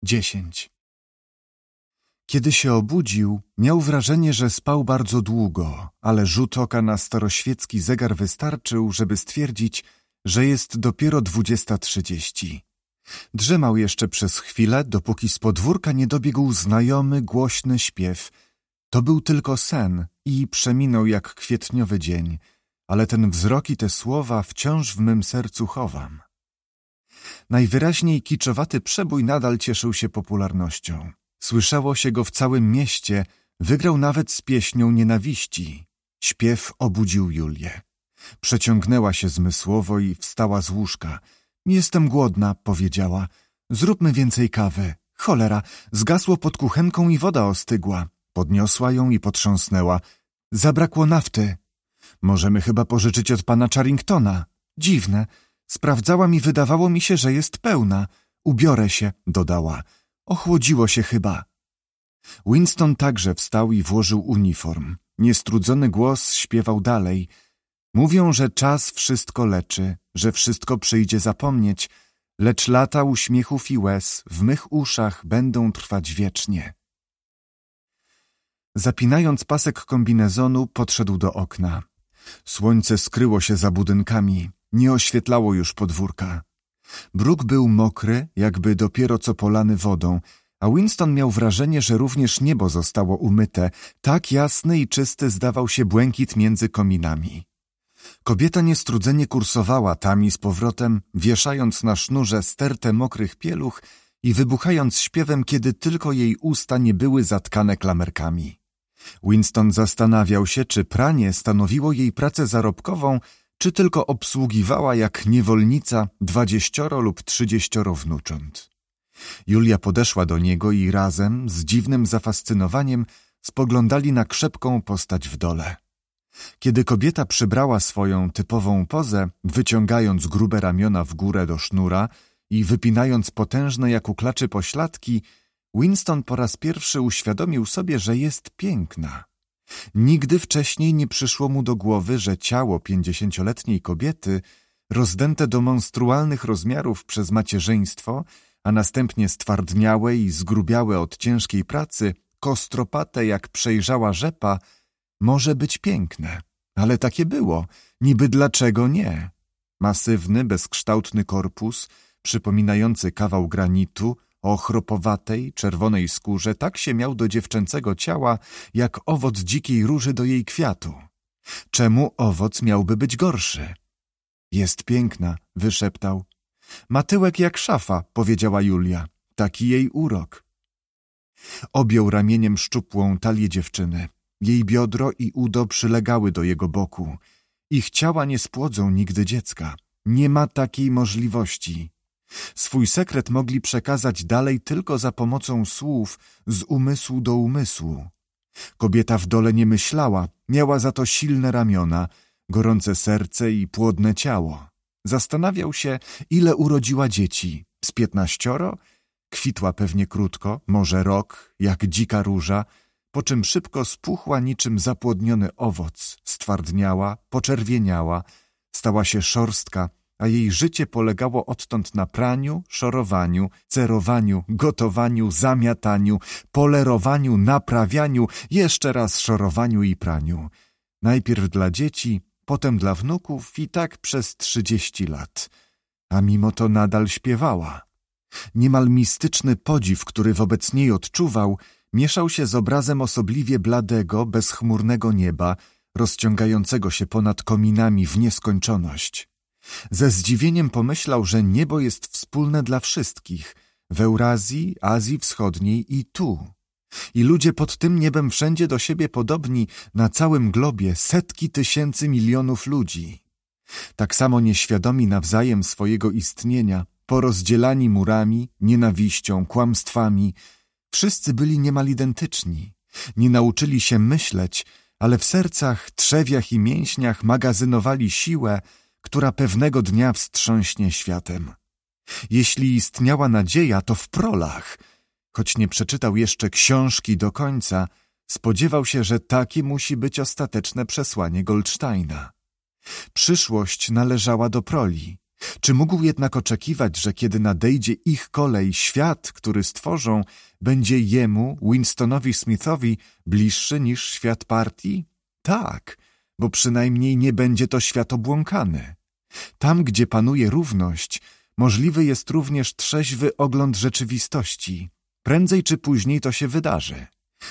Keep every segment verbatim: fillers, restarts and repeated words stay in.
dziesięć. Kiedy się obudził, miał wrażenie, że spał bardzo długo, ale rzut oka na staroświecki zegar wystarczył, żeby stwierdzić, że jest dopiero dwudziesta trzydzieści. Drzemał jeszcze przez chwilę, dopóki z podwórka nie dobiegł znajomy, głośny śpiew. To był tylko sen i przeminął jak kwietniowy dzień, ale ten wzrok i te słowa wciąż w mym sercu chowam. Najwyraźniej kiczowaty przebój nadal cieszył się popularnością. Słyszało się go w całym mieście, wygrał nawet z pieśnią nienawiści. Śpiew obudził Julię. Przeciągnęła się zmysłowo i wstała z łóżka. Jestem głodna, powiedziała. Zróbmy więcej kawy. Cholera, zgasło pod kuchenką i woda ostygła. Podniosła ją i potrząsnęła. Zabrakło nafty. Możemy chyba pożyczyć od pana Charringtona. Dziwne. Sprawdzałam i wydawało mi się, że jest pełna. Ubiorę się, dodała. Ochłodziło się chyba. Winston także wstał i włożył uniform. Niestrudzony głos śpiewał dalej. Mówią, że czas wszystko leczy, że wszystko przyjdzie zapomnieć, lecz lata uśmiechów i łez w mych uszach będą trwać wiecznie. Zapinając pasek kombinezonu, podszedł do okna. Słońce skryło się za budynkami, nie oświetlało już podwórka. Bruk był mokry, jakby dopiero co polany wodą, a Winston miał wrażenie, że również niebo zostało umyte, tak jasny i czysty zdawał się błękit między kominami. Kobieta niestrudzenie kursowała tam i z powrotem, wieszając na sznurze stertę mokrych pieluch i wybuchając śpiewem, kiedy tylko jej usta nie były zatkane klamerkami. Winston zastanawiał się, czy pranie stanowiło jej pracę zarobkową, czy tylko obsługiwała jak niewolnica dwadzieścioro lub trzydzieścioro wnucząt. Julia podeszła do niego i razem, z dziwnym zafascynowaniem, spoglądali na krzepką postać w dole. Kiedy kobieta przybrała swoją typową pozę, wyciągając grube ramiona w górę do sznura i wypinając potężne jak u klaczy pośladki, Winston po raz pierwszy uświadomił sobie, że jest piękna. Nigdy wcześniej nie przyszło mu do głowy, że ciało pięćdziesięcioletniej kobiety, rozdęte do monstrualnych rozmiarów przez macierzyństwo, a następnie stwardniałe i zgrubiałe od ciężkiej pracy, kostropate jak przejrzała rzepa, może być piękne. Ale takie było. Niby dlaczego nie? Masywny, bezkształtny korpus, przypominający kawał granitu, o chropowatej, czerwonej skórze, tak się miał do dziewczęcego ciała, jak owoc dzikiej róży do jej kwiatu. Czemu owoc miałby być gorszy? Jest piękna, wyszeptał. Ma tyłek jak szafa, powiedziała Julia. Taki jej urok. Objął ramieniem szczupłą talię dziewczyny. Jej biodro i udo przylegały do jego boku. Ich ciała nie spłodzą nigdy dziecka. Nie ma takiej możliwości. Swój sekret mogli przekazać dalej tylko za pomocą słów z umysłu do umysłu. Kobieta w dole nie myślała, miała za to silne ramiona, gorące serce i płodne ciało. Zastanawiał się, ile urodziła dzieci. Z piętnaścioro? Kwitła pewnie krótko, może rok, jak dzika róża, po czym szybko spuchła niczym zapłodniony owoc, stwardniała, poczerwieniała, stała się szorstka, a jej życie polegało odtąd na praniu, szorowaniu, cerowaniu, gotowaniu, zamiataniu, polerowaniu, naprawianiu, jeszcze raz szorowaniu i praniu. Najpierw dla dzieci, potem dla wnuków i tak przez trzydzieści lat. A mimo to nadal śpiewała. Niemal mistyczny podziw, który wobec niej odczuwał, mieszał się z obrazem osobliwie bladego, bezchmurnego nieba, rozciągającego się ponad kominami w nieskończoność. Ze zdziwieniem pomyślał, że niebo jest wspólne dla wszystkich, w Eurazji, Azji Wschodniej i tu. I ludzie pod tym niebem wszędzie do siebie podobni, na całym globie setki tysięcy milionów ludzi. Tak samo nieświadomi nawzajem swojego istnienia, porozdzielani murami, nienawiścią, kłamstwami, wszyscy byli niemal identyczni. Nie nauczyli się myśleć, ale w sercach, trzewiach i mięśniach magazynowali siłę, która pewnego dnia wstrząśnie światem. Jeśli istniała nadzieja, to w prolach. Choć nie przeczytał jeszcze książki do końca, spodziewał się, że takie musi być ostateczne przesłanie Goldsteina. Przyszłość należała do proli. Czy mógł jednak oczekiwać, że kiedy nadejdzie ich kolej, świat, który stworzą, będzie jemu, Winstonowi Smithowi, bliższy niż świat partii? Tak, bo przynajmniej nie będzie to świat obłąkany. Tam, gdzie panuje równość, możliwy jest również trzeźwy ogląd rzeczywistości. Prędzej czy później to się wydarzy.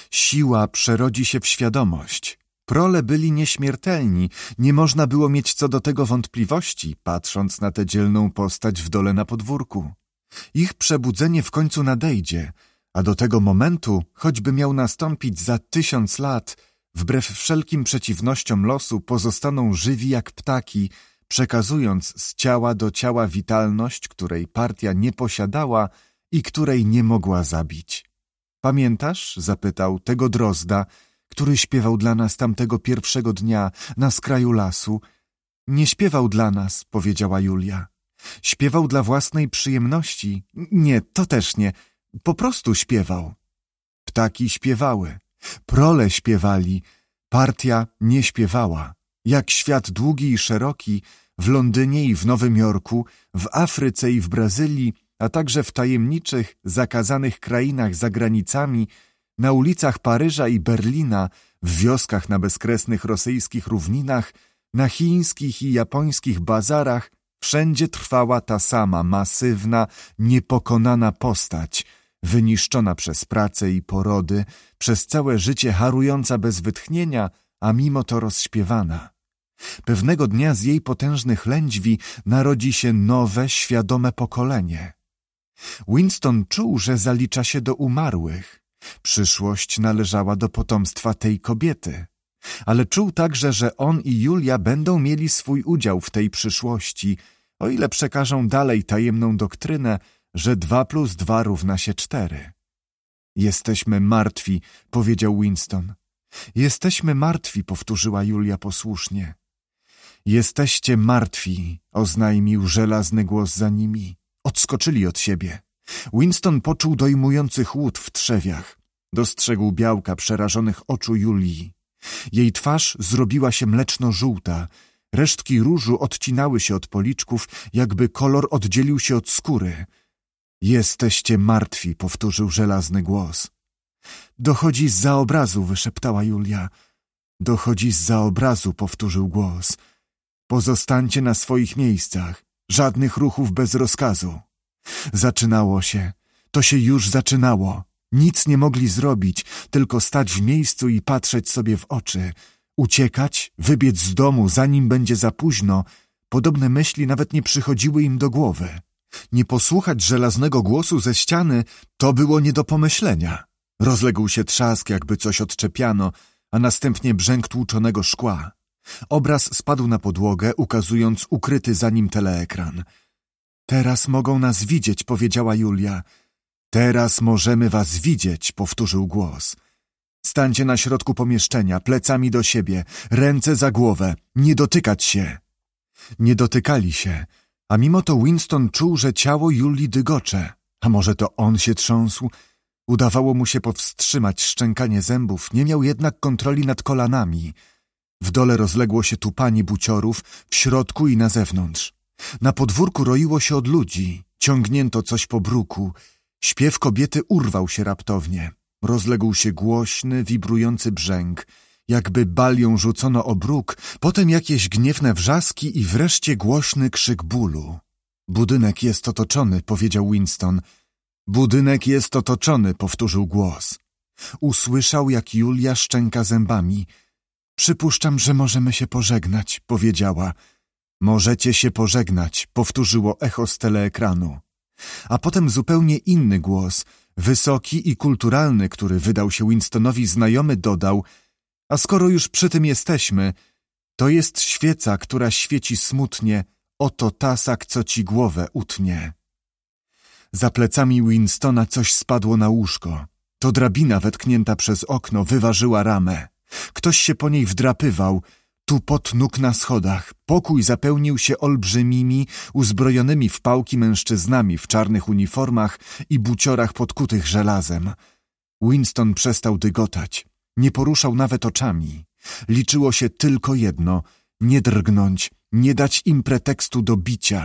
Siła przerodzi się w świadomość. Prole byli nieśmiertelni, nie można było mieć co do tego wątpliwości, patrząc na tę dzielną postać w dole na podwórku. Ich przebudzenie w końcu nadejdzie, a do tego momentu, choćby miał nastąpić za tysiąc lat, wbrew wszelkim przeciwnościom losu pozostaną żywi jak ptaki, przekazując z ciała do ciała witalność, której partia nie posiadała i której nie mogła zabić. Pamiętasz, zapytał, tego drozda, który śpiewał dla nas tamtego pierwszego dnia na skraju lasu? Nie śpiewał dla nas, powiedziała Julia. Śpiewał dla własnej przyjemności. Nie, to też nie. Po prostu śpiewał. Ptaki śpiewały. Prole śpiewali. Partia nie śpiewała. Jak świat długi i szeroki, w Londynie i w Nowym Jorku, w Afryce i w Brazylii, a także w tajemniczych, zakazanych krainach za granicami, na ulicach Paryża i Berlina, w wioskach na bezkresnych rosyjskich równinach, na chińskich i japońskich bazarach, wszędzie trwała ta sama masywna, niepokonana postać, wyniszczona przez pracę i porody, przez całe życie harująca bez wytchnienia, a mimo to rozśpiewana. Pewnego dnia z jej potężnych lędźwi narodzi się nowe, świadome pokolenie. Winston czuł, że zalicza się do umarłych. Przyszłość należała do potomstwa tej kobiety. Ale czuł także, że on i Julia będą mieli swój udział w tej przyszłości, o ile przekażą dalej tajemną doktrynę, że dwa plus dwa równa się cztery. Jesteśmy martwi, powiedział Winston. Jesteśmy martwi, powtórzyła Julia posłusznie. Jesteście martwi, oznajmił żelazny głos za nimi. Odskoczyli od siebie. Winston poczuł dojmujący chłód w trzewiach. Dostrzegł białka przerażonych oczu Julii. Jej twarz zrobiła się mleczno-żółta. Resztki różu odcinały się od policzków, jakby kolor oddzielił się od skóry. Jesteście martwi, powtórzył żelazny głos. Dochodzi zza obrazu, wyszeptała Julia. Dochodzi zza obrazu, powtórzył głos. Pozostańcie na swoich miejscach. Żadnych ruchów bez rozkazu. Zaczynało się. To się już zaczynało. Nic nie mogli zrobić, tylko stać w miejscu i patrzeć sobie w oczy. Uciekać, wybiec z domu, zanim będzie za późno. Podobne myśli nawet nie przychodziły im do głowy. Nie posłuchać żelaznego głosu ze ściany to było nie do pomyślenia. Rozległ się trzask, jakby coś odczepiano, a następnie brzęk tłuczonego szkła. Obraz spadł na podłogę, ukazując ukryty za nim teleekran. Teraz mogą nas widzieć, powiedziała Julia. Teraz możemy was widzieć, powtórzył głos. Stańcie na środku pomieszczenia, plecami do siebie, ręce za głowę, nie dotykać się. Nie dotykali się, a mimo to Winston czuł, że ciało Julii dygocze. A może to on się trząsł? Udawało mu się powstrzymać szczękanie zębów, nie miał jednak kontroli nad kolanami. W dole rozległo się tupanie buciorów, w środku i na zewnątrz. Na podwórku roiło się od ludzi, ciągnięto coś po bruku. Śpiew kobiety urwał się raptownie. Rozległ się głośny, wibrujący brzęk, jakby balią rzucono o bruk, potem jakieś gniewne wrzaski i wreszcie głośny krzyk bólu. Budynek jest otoczony, powiedział Winston. Budynek jest otoczony, powtórzył głos. Usłyszał, jak Julia szczęka zębami. Przypuszczam, że możemy się pożegnać, powiedziała. Możecie się pożegnać, powtórzyło echo z teleekranu. A potem zupełnie inny głos, wysoki i kulturalny, który wydał się Winstonowi znajomy, dodał: a skoro już przy tym jesteśmy, to jest świeca, która świeci smutnie, oto tasak, co ci głowę utnie. Za plecami Winstona coś spadło na łóżko. To drabina wetknięta przez okno wyważyła ramę. Ktoś się po niej wdrapywał, tupot nóg na schodach. Pokój zapełnił się olbrzymimi, uzbrojonymi w pałki mężczyznami w czarnych uniformach i buciorach podkutych żelazem. Winston przestał dygotać. Nie poruszał nawet oczami. Liczyło się tylko jedno – nie drgnąć, nie dać im pretekstu do bicia.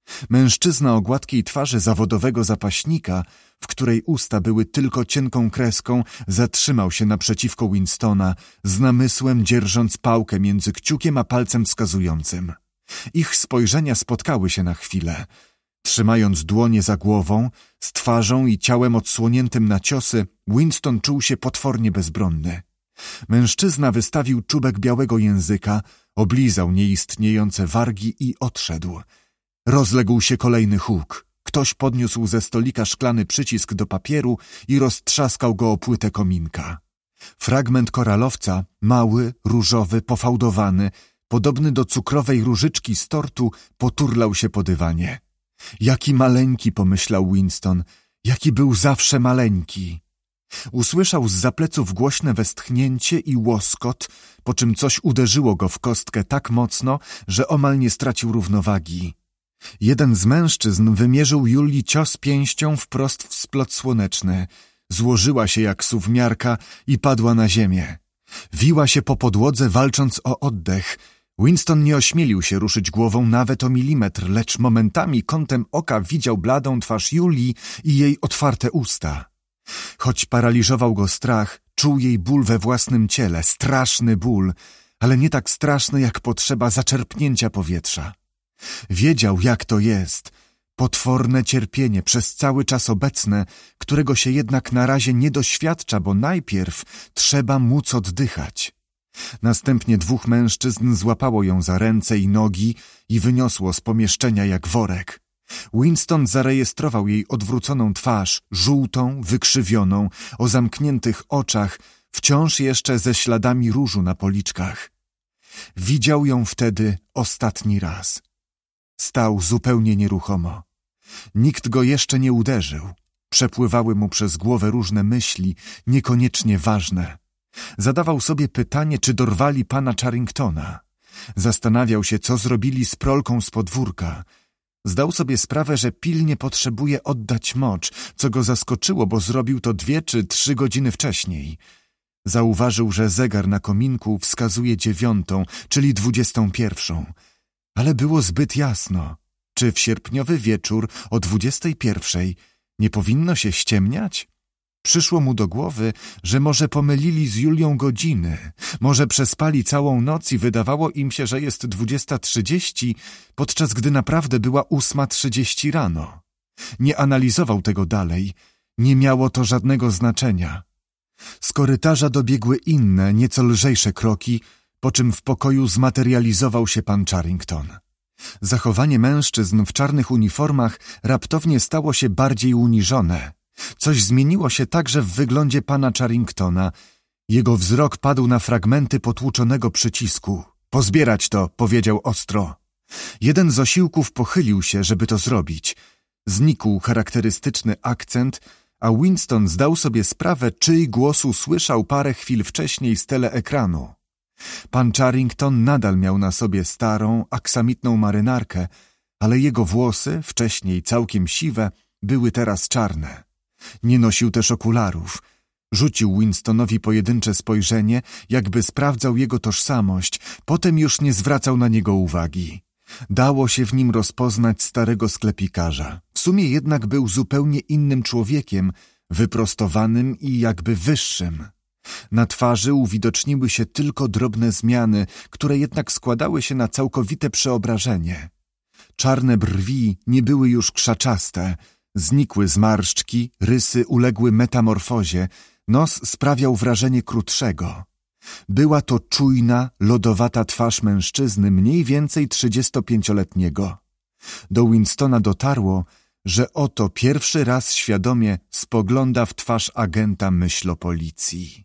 Mężczyzna o gładkiej twarzy zawodowego zapaśnika, w której usta były tylko cienką kreską, zatrzymał się naprzeciwko Winstona, z namysłem dzierżąc pałkę między kciukiem a palcem wskazującym. Ich spojrzenia spotkały się na chwilę. Trzymając dłonie za głową, z twarzą i ciałem odsłoniętym na ciosy, Winston czuł się potwornie bezbronny. Mężczyzna wystawił czubek białego języka, oblizał nieistniejące wargi i odszedł. Rozległ się kolejny huk. Ktoś podniósł ze stolika szklany przycisk do papieru i roztrzaskał go o płytę kominka. Fragment koralowca, mały, różowy, pofałdowany, podobny do cukrowej różyczki z tortu, poturlał się po dywanie. Jaki maleńki, pomyślał Winston, jaki był zawsze maleńki. Usłyszał zza pleców głośne westchnięcie i łoskot, po czym coś uderzyło go w kostkę tak mocno, że omal nie stracił równowagi. Jeden z mężczyzn wymierzył Julii cios pięścią wprost w splot słoneczny. Złożyła się jak suwmiarka i padła na ziemię. Wiła się po podłodze, walcząc o oddech. Winston nie ośmielił się ruszyć głową nawet o milimetr, lecz momentami kątem oka widział bladą twarz Julii i jej otwarte usta. Choć paraliżował go strach, czuł jej ból we własnym ciele, straszny ból, ale nie tak straszny jak potrzeba zaczerpnięcia powietrza. Wiedział, jak to jest, potworne cierpienie przez cały czas obecne, którego się jednak na razie nie doświadcza, bo najpierw trzeba móc oddychać. Następnie dwóch mężczyzn złapało ją za ręce i nogi i wyniosło z pomieszczenia jak worek. Winston zarejestrował jej odwróconą twarz, żółtą, wykrzywioną, o zamkniętych oczach, wciąż jeszcze ze śladami różu na policzkach. Widział ją wtedy ostatni raz. Stał zupełnie nieruchomo. Nikt go jeszcze nie uderzył. Przepływały mu przez głowę różne myśli, niekoniecznie ważne. Zadawał sobie pytanie, czy dorwali pana Charringtona. Zastanawiał się, co zrobili z prolką z podwórka. Zdał sobie sprawę, że pilnie potrzebuje oddać mocz, co go zaskoczyło, bo zrobił to dwie czy trzy godziny wcześniej. Zauważył, że zegar na kominku wskazuje dziewiątą, czyli dwudziestą pierwszą. Ale było zbyt jasno. Czy w sierpniowy wieczór o dwudziestej pierwszej nie powinno się ściemniać? Przyszło mu do głowy, że może pomylili z Julią godziny, może przespali całą noc i wydawało im się, że jest dwudziesta trzydzieści, podczas gdy naprawdę była ósma trzydzieści rano. Nie analizował tego dalej, nie miało to żadnego znaczenia. Z korytarza dobiegły inne, nieco lżejsze kroki, po czym w pokoju zmaterializował się pan Charrington. Zachowanie mężczyzn w czarnych uniformach raptownie stało się bardziej uniżone. Coś zmieniło się także w wyglądzie pana Charringtona. Jego wzrok padł na fragmenty potłuczonego przycisku. Pozbierać to, powiedział ostro. Jeden z osiłków pochylił się, żeby to zrobić. Znikł charakterystyczny akcent, a Winston zdał sobie sprawę, czyj głos usłyszał parę chwil wcześniej z teleekranu. Pan Charrington nadal miał na sobie starą, aksamitną marynarkę, ale jego włosy, wcześniej całkiem siwe, były teraz czarne. Nie nosił też okularów. Rzucił Winstonowi pojedyncze spojrzenie, jakby sprawdzał jego tożsamość, potem już nie zwracał na niego uwagi. Dało się w nim rozpoznać starego sklepikarza. W sumie jednak był zupełnie innym człowiekiem, wyprostowanym i jakby wyższym. Na twarzy uwidoczniły się tylko drobne zmiany, które jednak składały się na całkowite przeobrażenie. Czarne brwi nie były już krzaczaste, znikły zmarszczki, rysy uległy metamorfozie, nos sprawiał wrażenie krótszego. Była to czujna, lodowata twarz mężczyzny mniej więcej trzydziestopięcioletniego. Do Winstona dotarło, że oto pierwszy raz świadomie spogląda w twarz agenta myślopolicji.